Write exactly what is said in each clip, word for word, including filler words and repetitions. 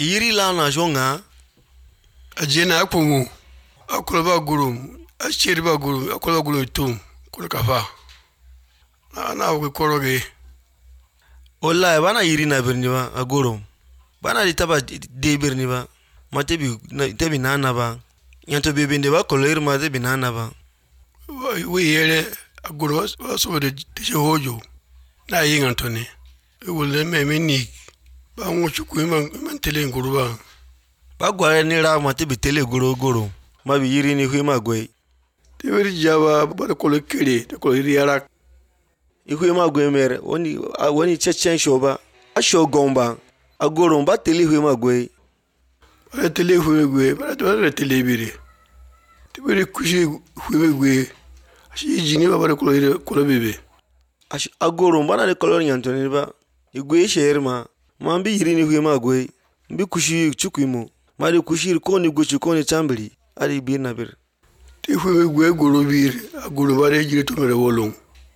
Yiri la na jonga ajena akpomu akoloba gurum achiriba gurum akoloba gurum tum kulkafa na na we koroge wallahi bana yiri na birni ba agorom bana di taba de birni ba mate bi tebi nana ba yanto bebe de ba koloir ma de binana ba we yere aguro so de de hojo na yin antoni e wolle me meni ba ngo chukwu man man tele nguruba ba gware ni ra mate bi tele goro goro ma bi yiri ni hwe ma gwe te weri jaba ba ko le kere de ko riara ihwe ma gwe mere woni woni chechen shoba a shogomba agoro ba tele hwe ma gwe ba tele hwe gwe ba to tele bire te weri kushi hwe gwe ashi jini ba ba ko le ko le bebe ash agoro ba na de kolor nyantoni ba igwe sherma ma bi yiri ni hwe ma gwe bi kushi chukwimo ma de kushi ko ni gochi ko ni chambili ari bi na bir te hwe gwe goro bir agoro ba de jiri to mere wolong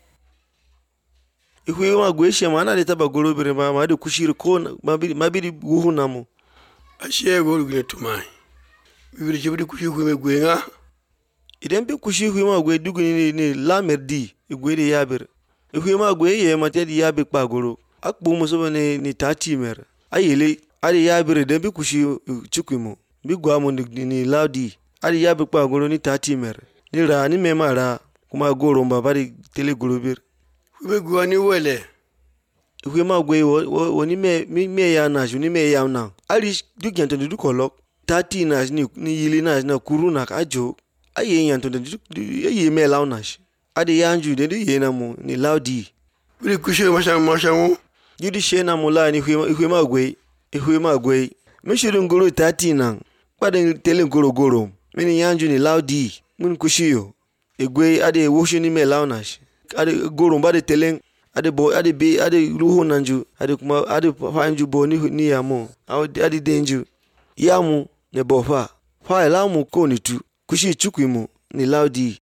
ihwe ma gwe she ma na de taba goro bir ma ma de kushi ko ma bi ma bi guhu namo ashe goro gine to mai bi bi kushi hwe gwe nga idan bi kushi hwe ma gwe dugu ni ni la merdi igwe de yabir ihwe ma gwe ye ma te di yabi pa goro akbu mo so ne ni tati mer ayele ari yabir de bi kushi chukwimo bi gwa mo ni laudi ari yabi pa goro ni tati mer ni ra ni mema ra kuma goro mba bari tele goro bir hwe gwa ni wele ihwe ma gwe woni me me ya na ju ni me ya na ari du gyanto du kolok tati na ni ni yili na na kuru na ajo aye yanto de ye me launash ade yanju de de ye na mo ni laudi bi kushi ma sha ma sha mo yudi shena mo la ni ihwe ihwe ma gwe ihwe ma gwe me shiru ngoro tati na pade tele goro goro mini yanju ni laudi mun kushiyo egwe ade woshu ni me launash ade goro ba de tele ade bo ade be ade ruhu nanju ade kuma ade fanju bo ni ni yamo ade denju yamu ne bofa fa elamu ko ni tu kushi chukwimo ni laudi